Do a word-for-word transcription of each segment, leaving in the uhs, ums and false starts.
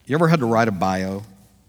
You ever had to write a bio?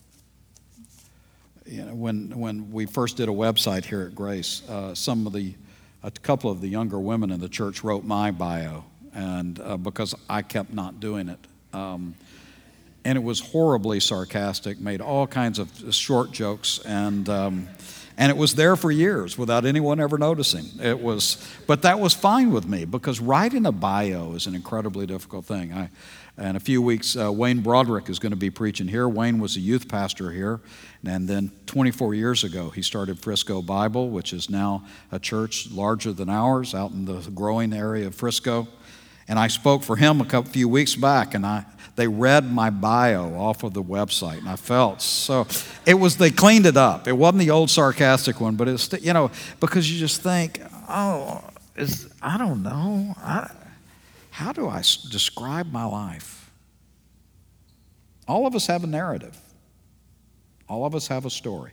You know, when when we first did a website here at Grace, uh, some of the, a couple of the younger women in the church wrote my bio, and uh, because I kept not doing it, um, and it was horribly sarcastic, made all kinds of short jokes, and um, and it was there for years without anyone ever noticing. It was, but that was fine with me because writing a bio is an incredibly difficult thing. I. In a few weeks, uh, Wayne Broderick is going to be preaching here. Wayne was a youth pastor here, and then twenty-four years ago, he started Frisco Bible, which is now a church larger than ours out in the growing area of Frisco. And I spoke for him a couple, few weeks back, and I they read my bio off of the website, and I felt so. It was they cleaned it up. It wasn't the old sarcastic one, but it's you know because you just think, oh, is I don't know. I, How do I describe my life? All of us have a narrative. All of us have a story.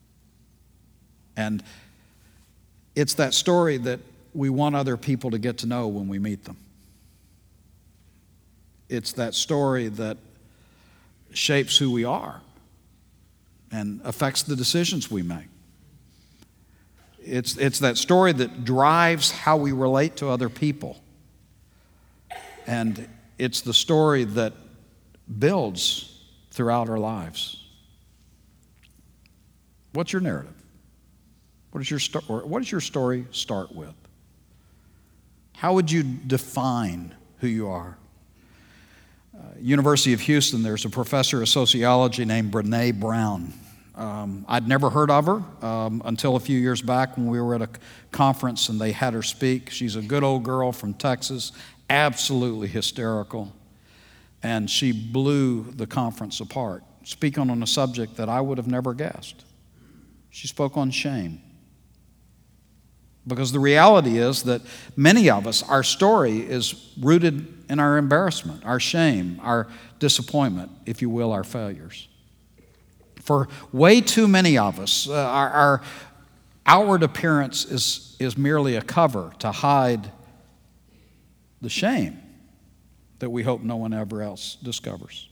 And it's that story that we want other people to get to know when we meet them. It's that story that shapes who we are and affects the decisions we make. It's, it's that story that drives how we relate to other people. And it's the story that builds throughout our lives. What's your narrative? What is your sto- or what does your story start with? How would you define who you are? Uh, University of Houston, there's a professor of sociology named Brené Brown. Um, I'd never heard of her um, until a few years back when we were at a conference and they had her speak. She's a good old girl from Texas, absolutely hysterical, and she blew the conference apart, speaking on a subject that I would have never guessed. She spoke on shame. Because the reality is that many of us, our story is rooted in our embarrassment, our shame, our disappointment, if you will, our failures. For way too many of us, uh, our, our outward appearance is, is merely a cover to hide the shame that we hope no one ever else discovers.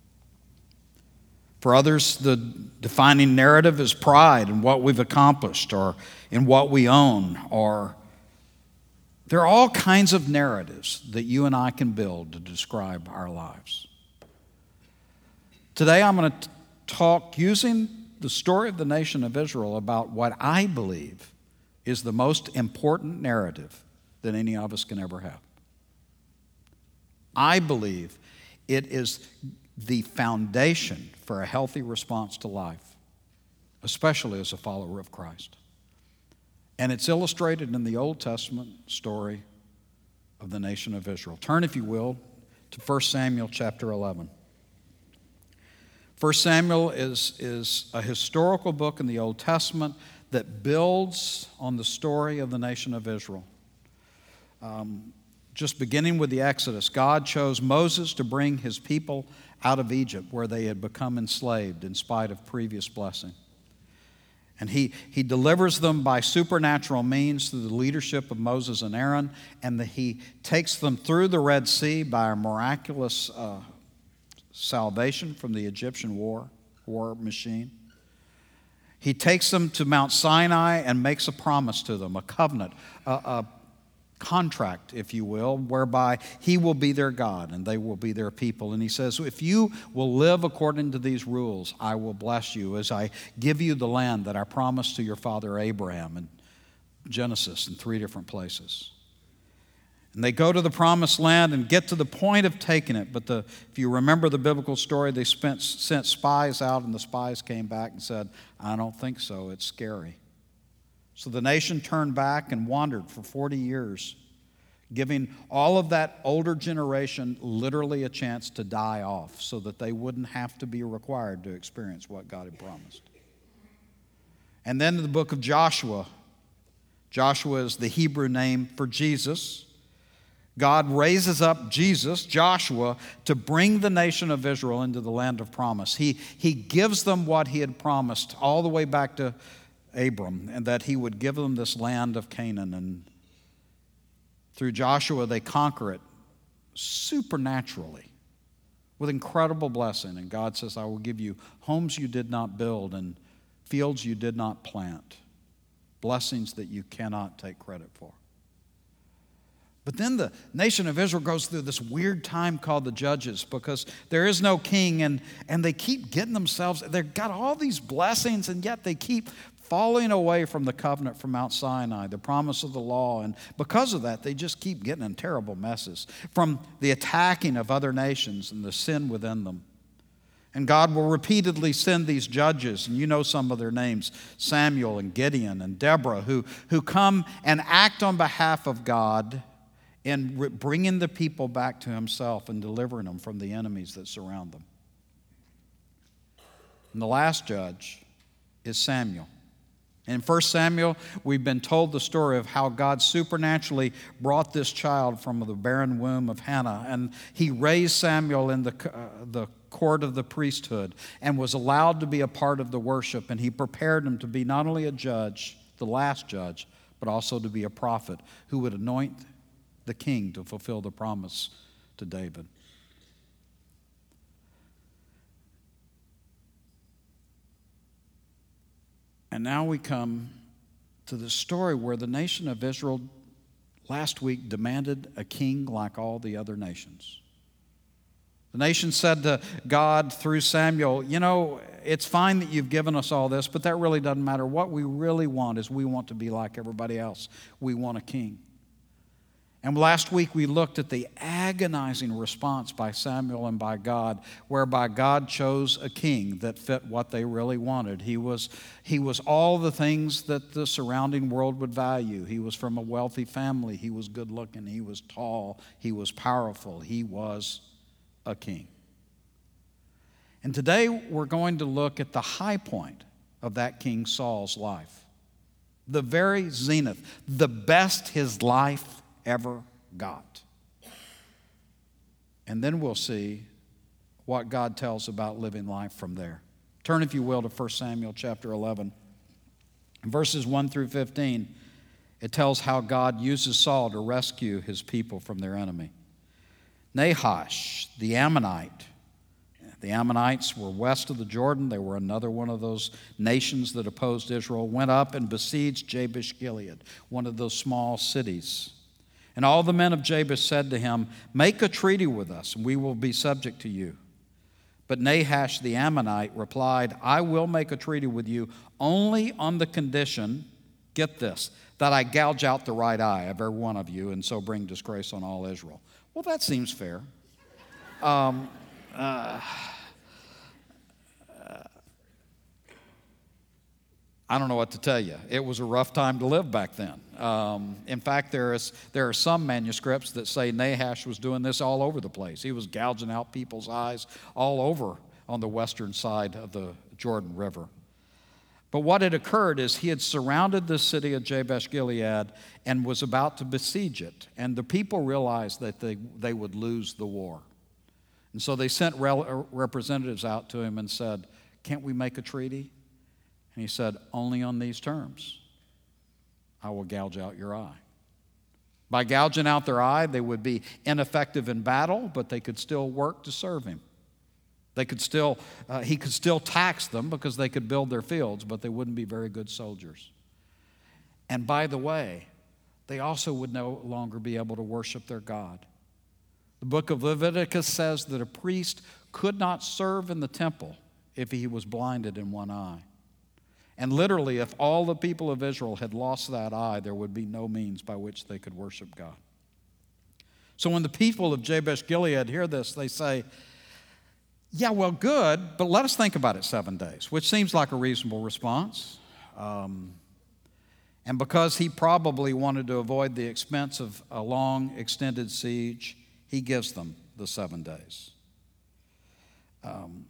For others, the defining narrative is pride in what we've accomplished or in what we own. Or there are all kinds of narratives that you and I can build to describe our lives. Today I'm going to talk using the story of the nation of Israel about what I believe is the most important narrative that any of us can ever have. I believe it is the foundation for a healthy response to life, especially as a follower of Christ. And it's illustrated in the Old Testament story of the nation of Israel. Turn, if you will, to First Samuel chapter eleven. First Samuel is, is a historical book in the Old Testament that builds on the story of the nation of Israel. Um, Just beginning with the Exodus, God chose Moses to bring his people out of Egypt where they had become enslaved in spite of previous blessing. And he, he delivers them by supernatural means through the leadership of Moses and Aaron, and the, he takes them through the Red Sea by a miraculous uh, salvation from the Egyptian war, war machine. He takes them to Mount Sinai and makes a promise to them, a covenant, a, a contract, if you will, whereby he will be their God and they will be their people. And he says, if you will live according to these rules, I will bless you as I give you the land that I promised to your father Abraham in Genesis in three different places. And they go to the promised land and get to the point of taking it. But the, if you remember the biblical story, they spent, sent spies out, and the spies came back and said, I don't think so, it's scary. So the nation turned back and wandered for forty years, giving all of that older generation literally a chance to die off so that they wouldn't have to be required to experience what God had promised. And then in the book of Joshua, Joshua is the Hebrew name for Jesus. God raises up Jesus, Joshua, to bring the nation of Israel into the land of promise. He, he gives them what he had promised all the way back to Abram, and that he would give them this land of Canaan. And through Joshua, they conquer it supernaturally with incredible blessing. And God says, I will give you homes you did not build and fields you did not plant, blessings that you cannot take credit for. But then the nation of Israel goes through this weird time called the Judges because there is no king, and, and they keep getting themselves, they've got all these blessings, and yet they keep falling away from the covenant from Mount Sinai, the promise of the law. And because of that, they just keep getting in terrible messes from the attacking of other nations and the sin within them. And God will repeatedly send these judges, and you know some of their names, Samuel and Gideon and Deborah, who, who come and act on behalf of God in re- bringing the people back to himself and delivering them from the enemies that surround them. And the last judge is Samuel. In First Samuel, we've been told the story of how God supernaturally brought this child from the barren womb of Hannah, and he raised Samuel in the, uh, the court of the priesthood and was allowed to be a part of the worship, and he prepared him to be not only a judge, the last judge, but also to be a prophet who would anoint the king to fulfill the promise to David. And now we come to the story where the nation of Israel last week demanded a king like all the other nations. The nation said to God through Samuel, you know, it's fine that you've given us all this, but that really doesn't matter. What we really want is we want to be like everybody else. We want a king. And last week we looked at the agonizing response by Samuel and by God, whereby God chose a king that fit what they really wanted. He was, he was all the things that the surrounding world would value. He was from a wealthy family. He was good looking. He was tall. He was powerful. He was a king. And today we're going to look at the high point of that King Saul's life. The very zenith, the best his life ever got. And then we'll see what God tells about living life from there. Turn, if you will, to First Samuel chapter eleven. In verses one through fifteen, it tells how God uses Saul to rescue his people from their enemy. Nahash, the Ammonite. The Ammonites were west of the Jordan. They were another one of those nations that opposed Israel, went up and besieged Jabesh Gilead, one of those small cities. And all the men of Jabesh said to him, make a treaty with us, and we will be subject to you. But Nahash the Ammonite replied, I will make a treaty with you only on the condition, get this, that I gouge out the right eye of every one of you and so bring disgrace on all Israel. Well, that seems fair. Um, uh, I don't know what to tell you. It was a rough time to live back then. Um, in fact, there is there are some manuscripts that say Nahash was doing this all over the place. He was gouging out people's eyes all over on the western side of the Jordan River. But what had occurred is he had surrounded the city of Jabesh Gilead and was about to besiege it. And the people realized that they, they would lose the war. And so they sent representatives out to him and said, can't we make a treaty? And he said, only on these terms. I will gouge out your eye. By gouging out their eye, they would be ineffective in battle, but they could still work to serve him. They could still, uh, he could still tax them because they could build their fields, but they wouldn't be very good soldiers. And by the way, they also would no longer be able to worship their God. The book of Leviticus says that a priest could not serve in the temple if he was blinded in one eye. And literally, if all the people of Israel had lost that eye, there would be no means by which they could worship God. So when the people of Jabesh Gilead hear this, they say, yeah, well, good, but let us think about it seven days, which seems like a reasonable response. Um, and because he probably wanted to avoid the expense of a long, extended siege, he gives them the seven days. Um,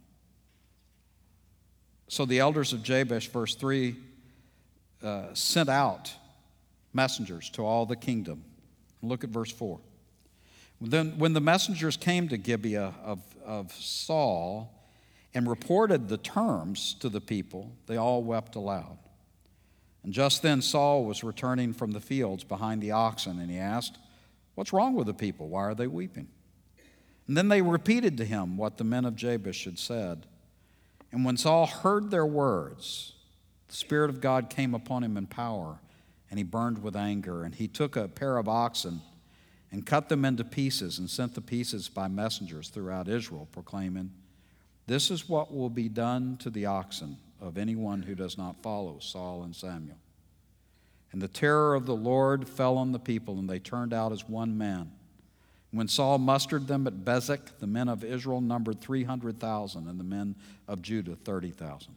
so the elders of Jabesh, verse three, uh, sent out messengers to all the kingdom. Look at verse four. Then when the messengers came to Gibeah of, of Saul and reported the terms to the people, they all wept aloud. And just then Saul was returning from the fields behind the oxen, and he asked, what's wrong with the people? Why are they weeping? And then they repeated to him what the men of Jabesh had said. And when Saul heard their words, the Spirit of God came upon him in power, and he burned with anger. And he took a pair of oxen and cut them into pieces and sent the pieces by messengers throughout Israel, proclaiming, "This is what will be done to the oxen of anyone who does not follow Saul and Samuel." And the terror of the Lord fell on the people, and they turned out as one man. When Saul mustered them at Bezek, the men of Israel numbered three hundred thousand, and the men of Judah thirty thousand.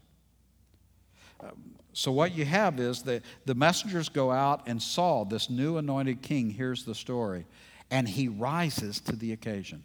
So what you have is that the messengers go out, and Saul, this new anointed king, hears the story, and he rises to the occasion.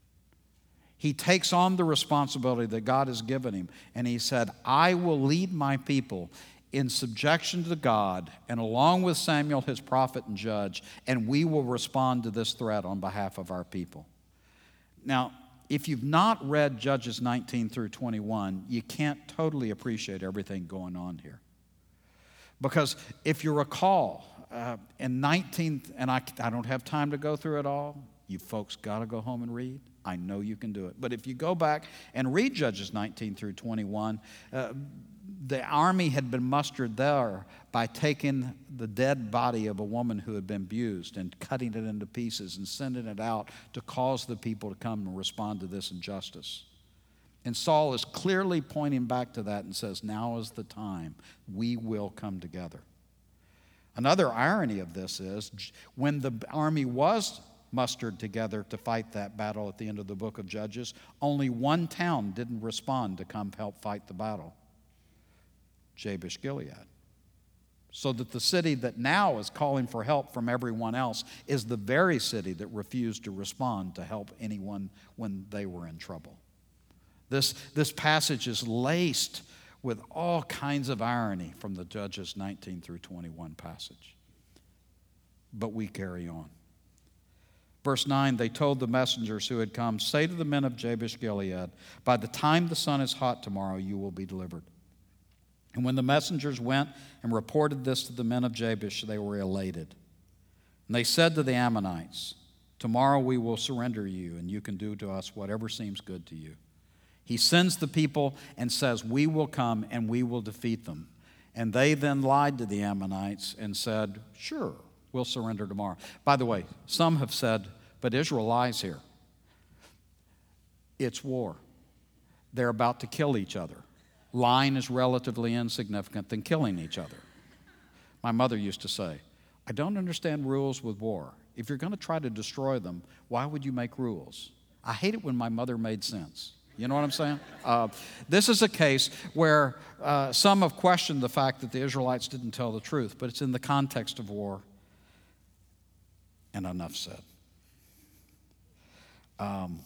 He takes on the responsibility that God has given him, and he said, "I will lead my people in subjection to God, and along with Samuel, his prophet and judge, and we will respond to this threat on behalf of our people." Now, if you've not read Judges nineteen through twenty-one, you can't totally appreciate everything going on here. Because if you recall, uh, in nineteen, and I, I don't have time to go through it all, you folks got to go home and read. I know you can do it. But if you go back and read Judges nineteen through twenty-one, uh, the army had been mustered there by taking the dead body of a woman who had been abused and cutting it into pieces and sending it out to cause the people to come and respond to this injustice. And Saul is clearly pointing back to that and says, now is the time. We will come together. Another irony of this is when the army was mustered together to fight that battle at the end of the book of Judges, only one town didn't respond to come help fight the battle. Jabesh Gilead. So that the city that now is calling for help from everyone else is the very city that refused to respond to help anyone when they were in trouble. This, this passage is laced with all kinds of irony from the Judges nineteen through twenty-one passage. But we carry on. Verse nine, they told the messengers who had come, "Say to the men of Jabesh Gilead, by the time the sun is hot tomorrow, you will be delivered." And when the messengers went and reported this to the men of Jabesh, they were elated. And they said to the Ammonites, "Tomorrow we will surrender you, and you can do to us whatever seems good to you." He sends the people and says, "We will come and we will defeat them." And they then lied to the Ammonites and said, "Sure, we'll surrender tomorrow." By the way, some have said, but Israel lies here. It's war. They're about to kill each other. Lying is relatively insignificant than killing each other. My mother used to say, "I don't understand rules with war. If you're going to try to destroy them, why would you make rules?" I hate it when my mother made sense. You know what I'm saying? Uh, this is a case where uh, some have questioned the fact that the Israelites didn't tell the truth, but it's in the context of war. And enough said. Um,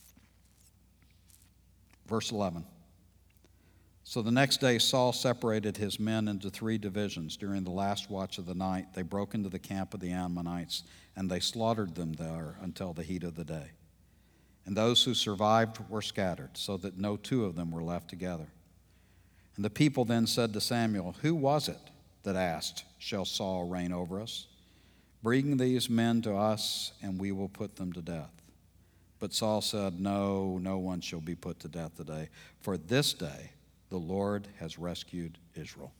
verse eleven. So the next day Saul separated his men into three divisions. During the last watch of the night, they broke into the camp of the Ammonites, and they slaughtered them there until the heat of the day. And those who survived were scattered, so that no two of them were left together. And the people then said to Samuel, "Who was it that asked, 'Shall Saul reign over us?' Bring these men to us, and we will put them to death." But Saul said, "No, no one shall be put to death today, for this day the Lord has rescued Israel."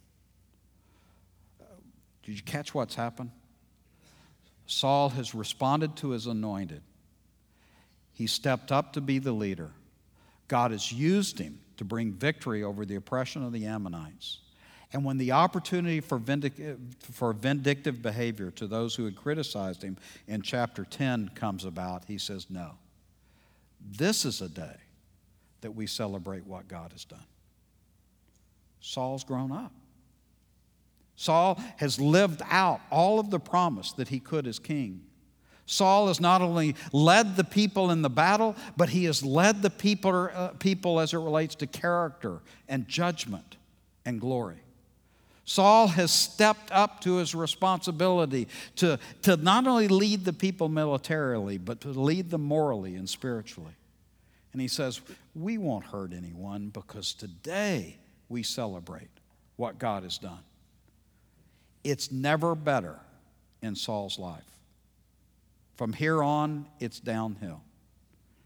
Did you catch what's happened? Saul has responded to his anointed. He stepped up to be the leader. God has used him to bring victory over the oppression of the Ammonites. And when the opportunity for vindictive, for vindictive behavior to those who had criticized him in chapter ten comes about, he says, "No. This is a day that we celebrate what God has done." Saul's grown up. Saul has lived out all of the promise that he could as king. Saul has not only led the people in the battle, but he has led the people, uh, people as it relates to character and judgment and glory. Saul has stepped up to his responsibility to, to not only lead the people militarily, but to lead them morally and spiritually. And he says, we won't hurt anyone because today we celebrate what God has done. It's never better in Saul's life. From here on, it's downhill.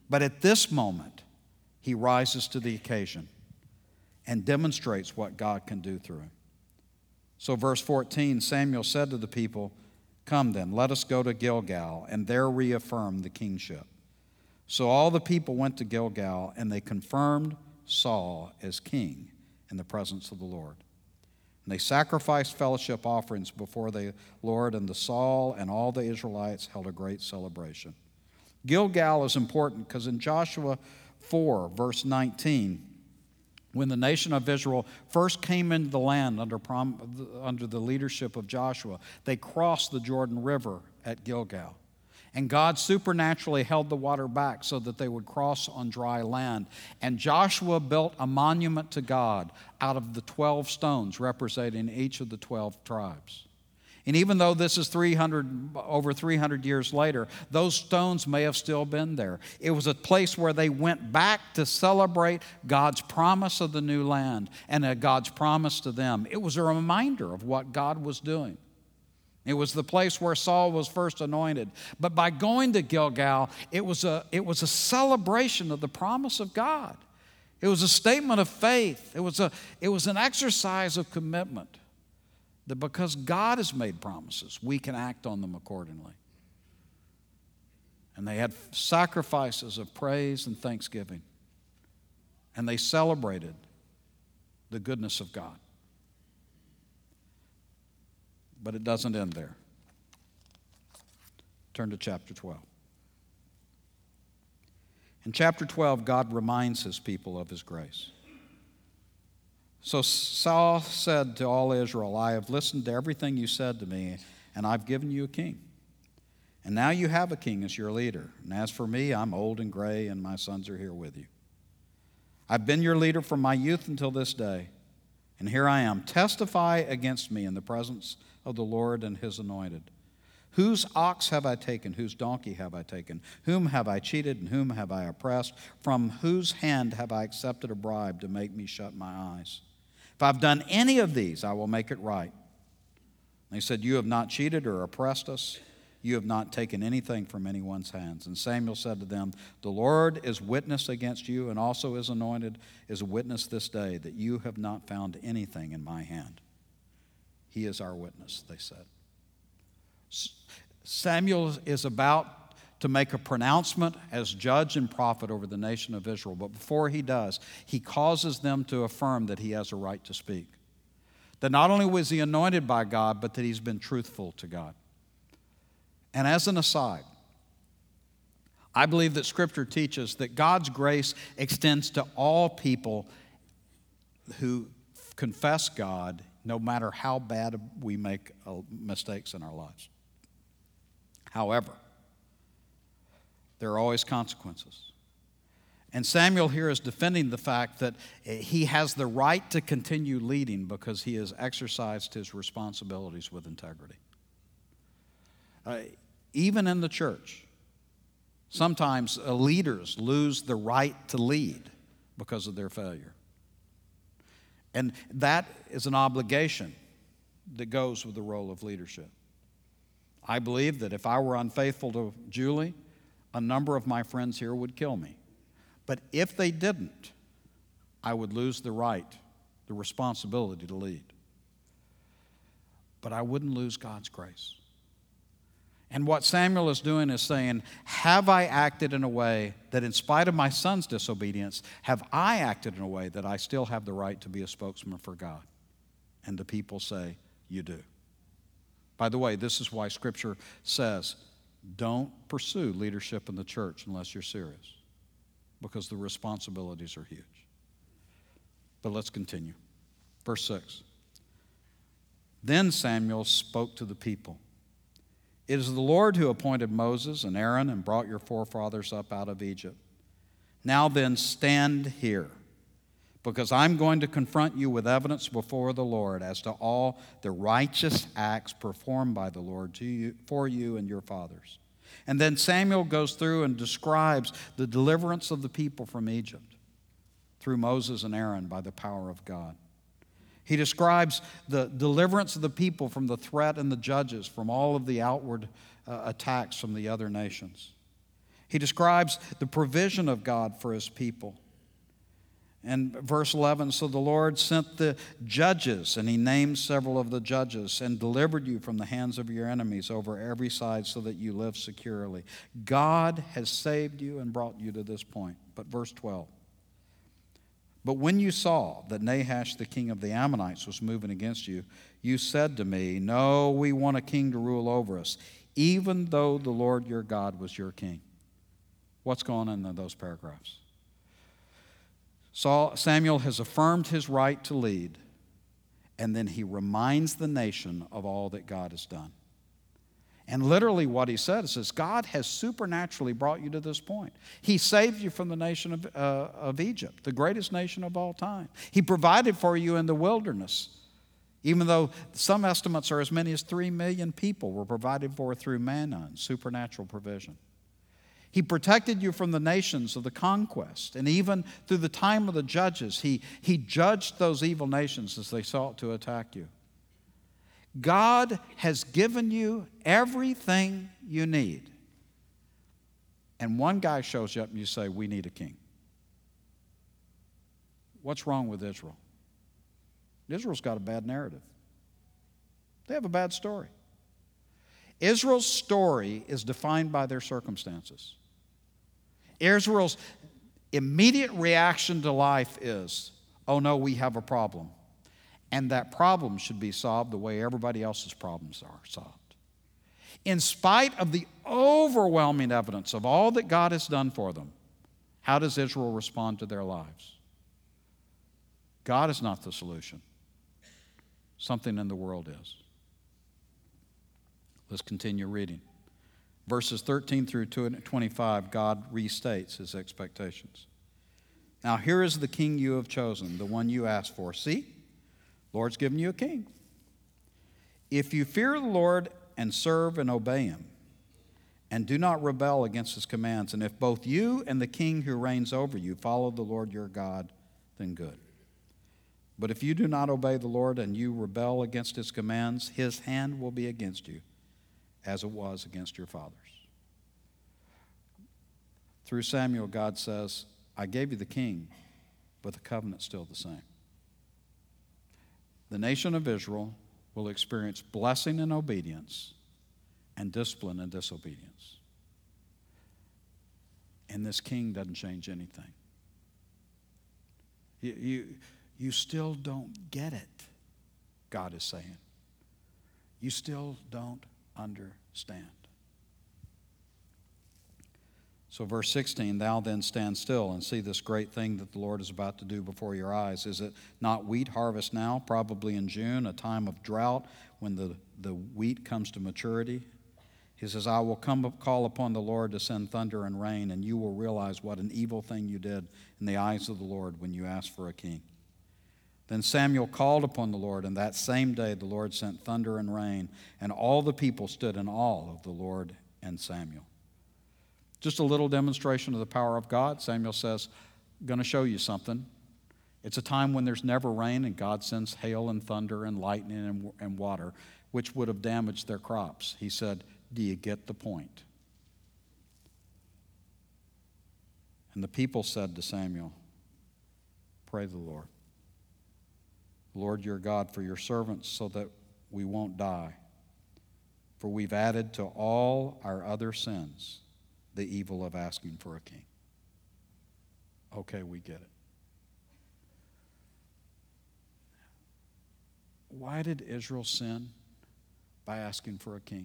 But at this moment, he rises to the occasion and demonstrates what God can do through him. So verse fourteen, Samuel said to the people, "Come then, let us go to Gilgal, and there reaffirm the kingship." So all the people went to Gilgal, and they confirmed Saul as king in the presence of the Lord. And they sacrificed fellowship offerings before the Lord, and the Saul and all the Israelites held a great celebration. Gilgal is important because in Joshua four, verse nineteen, when the nation of Israel first came into the land under, prom, under the leadership of Joshua, they crossed the Jordan River at Gilgal. And God supernaturally held the water back so that they would cross on dry land. And Joshua built a monument to God out of the twelve stones representing each of the twelve tribes. And even though this is three hundred, over three hundred years later, those stones may have still been there. It was a place where they went back to celebrate God's promise of the new land and God's promise to them. It was a reminder of what God was doing. It was the place where Saul was first anointed. But by going to Gilgal, it was a, it was a celebration of the promise of God. It was a statement of faith. It was, a, it was an exercise of commitment. That because God has made promises, we can act on them accordingly. And they had sacrifices of praise and thanksgiving. And they celebrated the goodness of God. But it doesn't end there. Turn to chapter twelve. In chapter twelve, God reminds his people of his grace. So Saul said to all Israel, "I have listened to everything you said to me, and I've given you a king. And now you have a king as your leader. And as for me, I'm old and gray, and my sons are here with you. I've been your leader from my youth until this day, and here I am. Testify against me in the presence of the Lord and his anointed. Whose ox have I taken? Whose donkey have I taken? Whom have I cheated, and whom have I oppressed? From whose hand have I accepted a bribe to make me shut my eyes? If I've done any of these, I will make it right." And he said, "You have not cheated or oppressed us. You have not taken anything from anyone's hands." And Samuel said to them, "The Lord is witness against you, and also his anointed is a witness this day, that you have not found anything in my hand." "He is our witness," they said. Samuel is about to make a pronouncement as judge and prophet over the nation of Israel. But before he does, he causes them to affirm that he has a right to speak. That not only was he anointed by God, but that he's been truthful to God. And as an aside, I believe that Scripture teaches that God's grace extends to all people who confess God, no matter how bad we make mistakes in our lives. However, there are always consequences. And Samuel here is defending the fact that he has the right to continue leading because he has exercised his responsibilities with integrity. Uh, even in the church, sometimes uh, leaders lose the right to lead because of their failure. And that is an obligation that goes with the role of leadership. I believe that if I were unfaithful to Julie, a number of my friends here would kill me. But if they didn't, I would lose the right, the responsibility to lead. But I wouldn't lose God's grace. And what Samuel is doing is saying, have I acted in a way that in spite of my son's disobedience, have I acted in a way that I still have the right to be a spokesman for God? And the people say, you do. By the way, this is why Scripture says, don't pursue leadership in the church unless you're serious, because the responsibilities are huge. But let's continue. Verse six. Then Samuel spoke to the people. It is the Lord who appointed Moses and Aaron and brought your forefathers up out of Egypt. Now then, stand here, because I'm going to confront you with evidence before the Lord as to all the righteous acts performed by the Lord to you, for you and your fathers. And then Samuel goes through and describes the deliverance of the people from Egypt through Moses and Aaron by the power of God. He describes the deliverance of the people from the threat and the judges, from all of the outward uh, attacks from the other nations. He describes the provision of God for his people. And verse eleven, so the Lord sent the judges, and he named several of the judges, and delivered you from the hands of your enemies over every side so that you live securely. God has saved you and brought you to this point. But verse twelve, but when you saw that Nahash, the king of the Ammonites, was moving against you, you said to me, no, we want a king to rule over us, even though the Lord your God was your king. What's going on in those paragraphs? Saul, Samuel has affirmed his right to lead, and then he reminds the nation of all that God has done. And literally what he said is, is God has supernaturally brought you to this point. He saved you from the nation of, uh, of Egypt, the greatest nation of all time. He provided for you in the wilderness, even though some estimates are as many as three million people were provided for through manna and supernatural provision. He protected you from the nations of the conquest. And even through the time of the judges, he, he judged those evil nations as they sought to attack you. God has given you everything you need. And one guy shows you up and you say, we need a king. What's wrong with Israel? Israel's got a bad narrative. They have a bad story. Israel's story is defined by their circumstances. Israel's immediate reaction to life is, oh no, we have a problem. And that problem should be solved the way everybody else's problems are solved. In spite of the overwhelming evidence of all that God has done for them, how does Israel respond to their lives? God is not the solution. Something in the world is. Let's continue reading. Verses thirteen through twenty-five, God restates his expectations. Now here is the king you have chosen, the one you asked for. See, Lord's given you a king. If you fear the Lord and serve and obey him, and do not rebel against his commands, and if both you and the king who reigns over you follow the Lord your God, then good. But if you do not obey the Lord and you rebel against his commands, his hand will be against you, as it was against your fathers. Through Samuel, God says, I gave you the king, but the covenant's still the same. The nation of Israel will experience blessing and obedience and discipline and disobedience. And this king doesn't change anything. You, you, you still don't get it, God is saying. You still don't understand. So verse sixteen, thou then stand still and see this great thing that the Lord is about to do before your eyes. Is it not wheat harvest now, probably in June, a time of drought when the, the wheat comes to maturity? He says, I will come call upon the Lord to send thunder and rain, and you will realize what an evil thing you did in the eyes of the Lord when you asked for a king. Then Samuel called upon the Lord, and that same day the Lord sent thunder and rain, and all the people stood in awe of the Lord and Samuel. Just a little demonstration of the power of God. Samuel says, I'm going to show you something. It's a time when there's never rain, and God sends hail and thunder and lightning and, and water, which would have damaged their crops. He said, do you get the point? And the people said to Samuel, pray the Lord. Lord your God, for your servants, so that we won't die. For we've added to all our other sins the evil of asking for a king. Okay, we get it. Why did Israel sin? By asking for a king.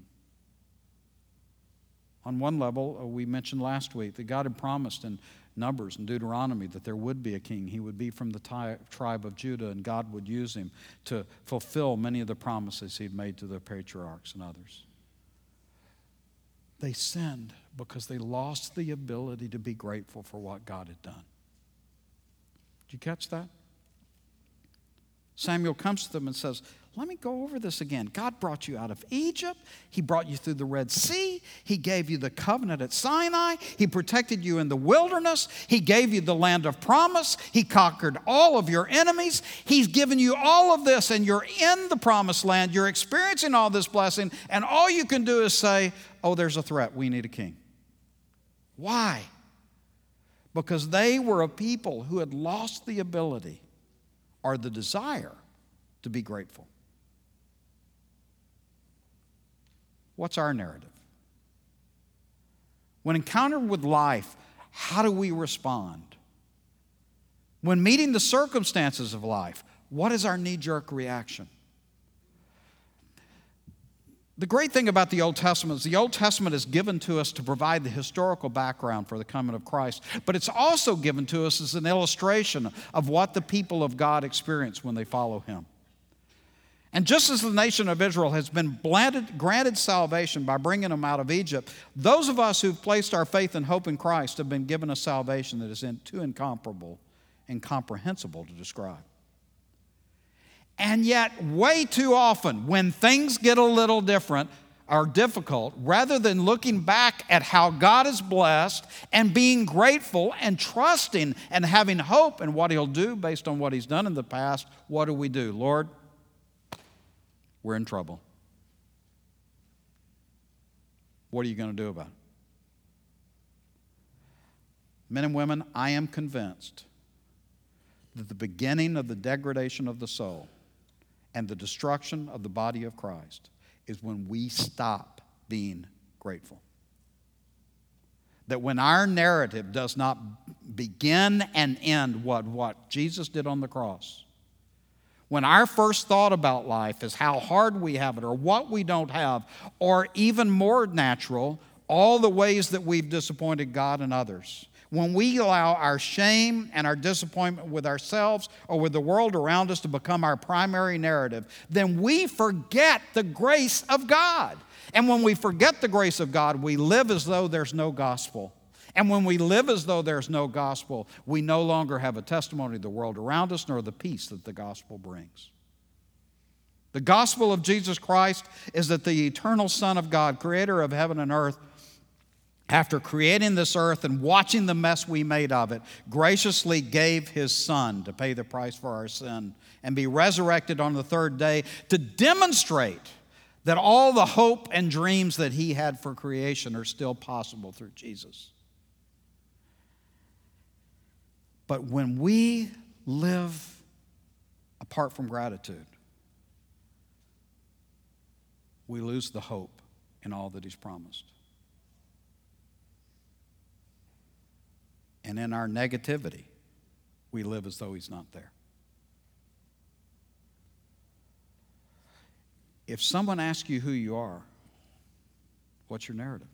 On one level, uh, we mentioned last week that God had promised in Numbers and Deuteronomy that there would be a king. He would be from the ty- tribe of Judah, and God would use him to fulfill many of the promises he'd made to the patriarchs and others. They sinned because they lost the ability to be grateful for what God had done. Did you catch that? Samuel comes to them and says, let me go over this again. God brought you out of Egypt. He brought you through the Red Sea. He gave you the covenant at Sinai. He protected you in the wilderness. He gave you the land of promise. He conquered all of your enemies. He's given you all of this, and you're in the promised land. You're experiencing all this blessing, and all you can do is say, oh, there's a threat. We need a king. Why? Because they were a people who had lost the ability or the desire to be grateful. What's our narrative? When encountered with life, how do we respond? When meeting the circumstances of life, what is our knee-jerk reaction? The great thing about the Old Testament is the Old Testament is given to us to provide the historical background for the coming of Christ, but it's also given to us as an illustration of what the people of God experience when they follow Him. And just as the nation of Israel has been granted, granted salvation by bringing them out of Egypt, those of us who've placed our faith and hope in Christ have been given a salvation that is in, too incomparable, incomprehensible to describe. And yet, way too often, when things get a little different or difficult, rather than looking back at how God is blessed and being grateful and trusting and having hope in what He'll do based on what He's done in the past, what do we do? Lord, we're in trouble. What are you going to do about it? Men and women, I am convinced that the beginning of the degradation of the soul and the destruction of the body of Christ is when we stop being grateful. That when our narrative does not begin and end what, what Jesus did on the cross, when our first thought about life is how hard we have it or what we don't have, or even more natural, all the ways that we've disappointed God and others, when we allow our shame and our disappointment with ourselves or with the world around us to become our primary narrative, then we forget the grace of God. And when we forget the grace of God, we live as though there's no gospel. And when we live as though there's no gospel, we no longer have a testimony to the world around us nor the peace that the gospel brings. The gospel of Jesus Christ is that the eternal Son of God, creator of heaven and earth, after creating this earth and watching the mess we made of it, graciously gave His Son to pay the price for our sin and be resurrected on the third day to demonstrate that all the hope and dreams that He had for creation are still possible through Jesus. But when we live apart from gratitude, we lose the hope in all that He's promised. And in our negativity, we live as though He's not there. If someone asks you who you are, what's your narrative?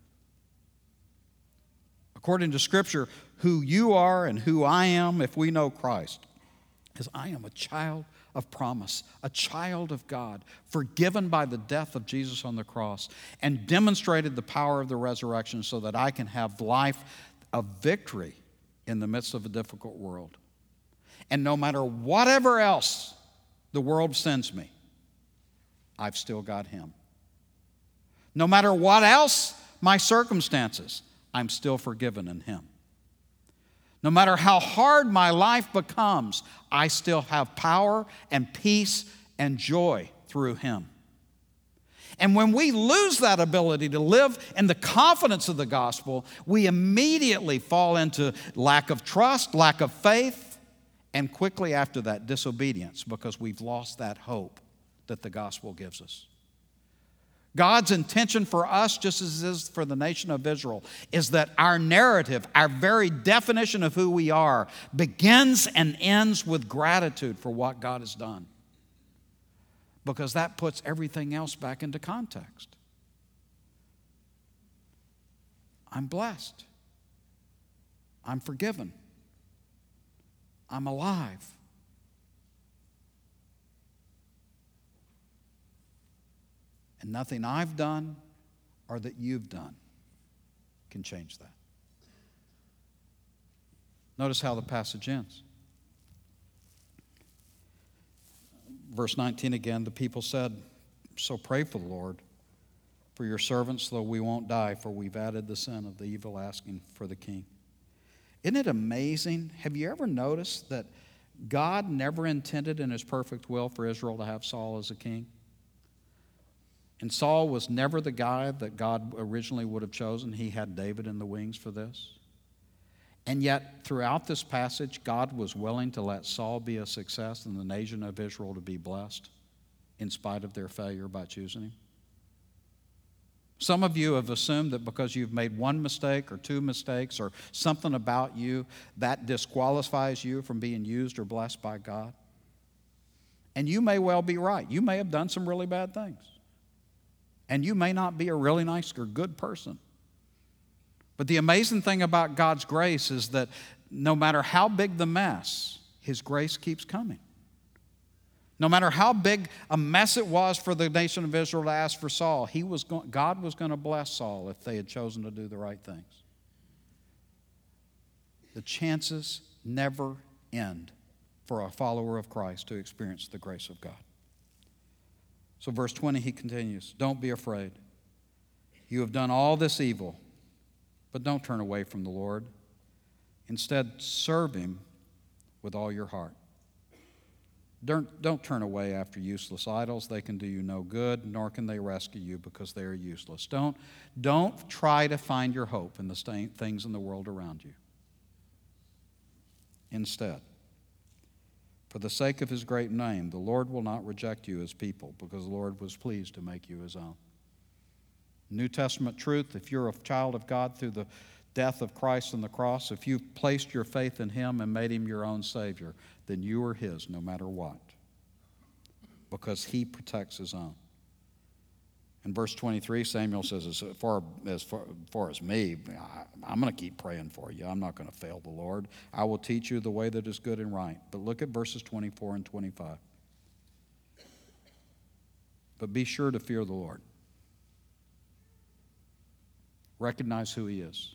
According to Scripture, who you are and who I am, if we know Christ, is I am a child of promise, a child of God, forgiven by the death of Jesus on the cross, and demonstrated the power of the resurrection so that I can have life of victory in the midst of a difficult world. And no matter whatever else the world sends me, I've still got Him. No matter what else my circumstances, I'm still forgiven in Him. No matter how hard my life becomes, I still have power and peace and joy through Him. And when we lose that ability to live in the confidence of the gospel, we immediately fall into lack of trust, lack of faith, and quickly after that, disobedience, because we've lost that hope that the gospel gives us. God's intention for us, just as it is for the nation of Israel, is that our narrative, our very definition of who we are, begins and ends with gratitude for what God has done. Because that puts everything else back into context. I'm blessed. I'm forgiven. I'm alive. And nothing I've done or that you've done can change that. Notice how the passage ends. Verse nineteen again, the people said, so pray for the Lord, for your servants, though we won't die, for we've added the sin of the evil asking for the king. Isn't it amazing? Have you ever noticed that God never intended in His perfect will for Israel to have Saul as a king? And Saul was never the guy that God originally would have chosen. He had David in the wings for this. And yet, throughout this passage, God was willing to let Saul be a success and the nation of Israel to be blessed in spite of their failure by choosing him. Some of you have assumed that because you've made one mistake or two mistakes or something about you, that disqualifies you from being used or blessed by God. And you may well be right. You may have done some really bad things. And you may not be a really nice or good person. But the amazing thing about God's grace is that no matter how big the mess, His grace keeps coming. No matter how big a mess it was for the nation of Israel to ask for Saul, he was go- God was going to bless Saul if they had chosen to do the right things. The chances never end for a follower of Christ to experience the grace of God. So verse twenty, he continues, don't be afraid. You have done all this evil, but don't turn away from the Lord. Instead, serve Him with all your heart. Don't, don't turn away after useless idols. They can do you no good, nor can they rescue you because they are useless. Don't, don't try to find your hope in the things in the world around you. Instead, for the sake of His great name, the Lord will not reject you as people because the Lord was pleased to make you His own. New Testament truth, if you're a child of God through the death of Christ on the cross, if you've placed your faith in Him and made Him your own Savior, then you are His no matter what, because He protects His own. In verse twenty-three, Samuel says, as far as, far, far as me, I, I'm going to keep praying for you. I'm not going to fail the Lord. I will teach you the way that is good and right. But look at verses twenty-four and twenty-five. But be sure to fear the Lord. Recognize who He is.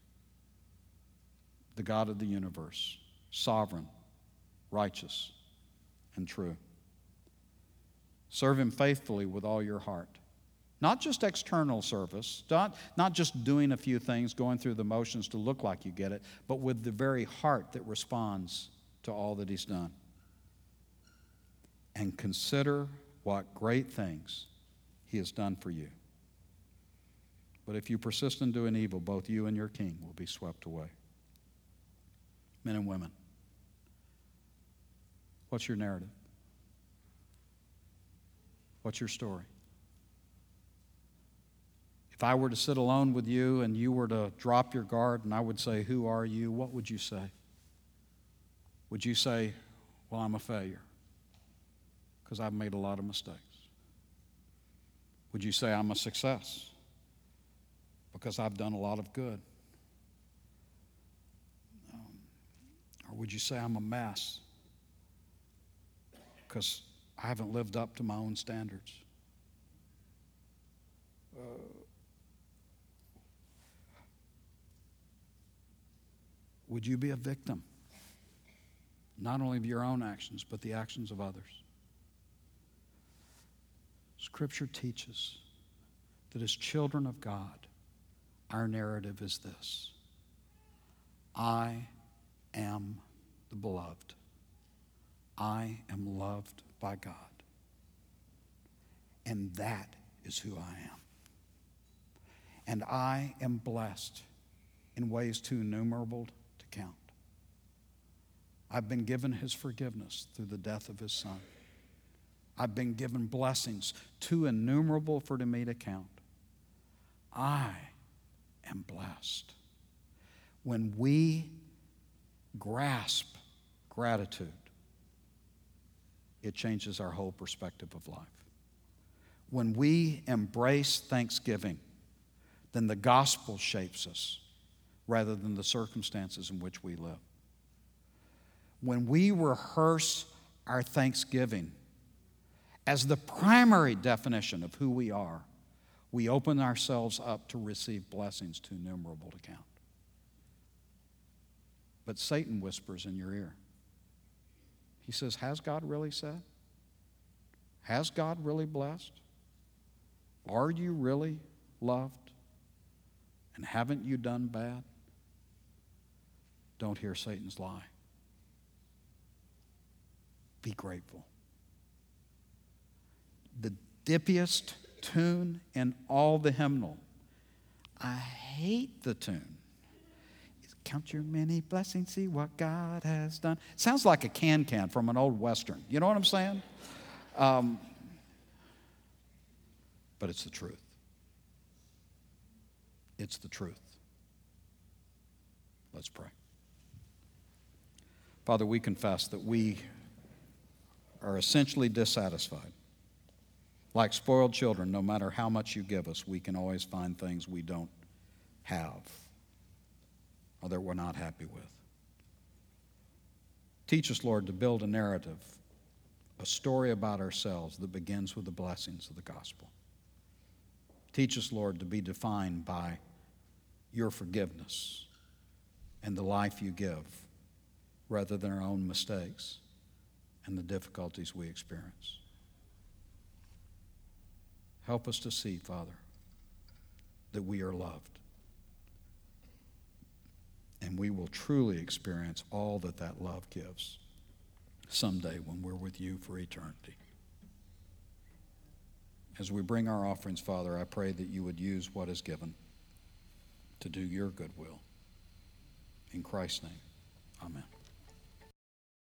The God of the universe, sovereign, righteous, and true. Serve Him faithfully with all your heart. Not just external service, not, not just doing a few things, going through the motions to look like you get it, but with the very heart that responds to all that He's done. And consider what great things He has done for you. But if you persist in doing evil, both you and your king will be swept away. Men and women, what's your narrative? What's your story? If I were to sit alone with you and you were to drop your guard and I would say, who are you? What would you say? Would you say, well, I'm a failure because I've made a lot of mistakes? Would you say I'm a success because I've done a lot of good? Um, or would you say I'm a mess because I haven't lived up to my own standards? Uh, would you be a victim, not only of your own actions, but the actions of others? Scripture teaches that as children of God, our narrative is this: I am the beloved. I am loved by God. And that is who I am. And I am blessed in ways too innumerable to count. I've been given His forgiveness through the death of His Son. I've been given blessings too innumerable for me to count. I am blessed. When we grasp gratitude, it changes our whole perspective of life. When we embrace thanksgiving, then the gospel shapes us rather than the circumstances in which we live. When we rehearse our thanksgiving as the primary definition of who we are, we open ourselves up to receive blessings too innumerable to count. But Satan whispers in your ear. He says, has God really said? Has God really blessed? Are you really loved? And haven't you done bad? Don't hear Satan's lie. Be grateful. The dippiest, tune in all the hymnal. I hate the tune. Count your many blessings, see what God has done. Sounds like a can-can from an old Western. You know what I'm saying? Um, but it's the truth. It's the truth. Let's pray. Father, we confess that we are essentially dissatisfied. Like spoiled children, no matter how much you give us, we can always find things we don't have or that we're not happy with. Teach us, Lord, to build a narrative, a story about ourselves that begins with the blessings of the gospel. Teach us, Lord, to be defined by your forgiveness and the life you give rather than our own mistakes and the difficulties we experience. Help us to see, Father, that we are loved. And we will truly experience all that that love gives someday when we're with you for eternity. As we bring our offerings, Father, I pray that you would use what is given to do your good will. In Christ's name, amen.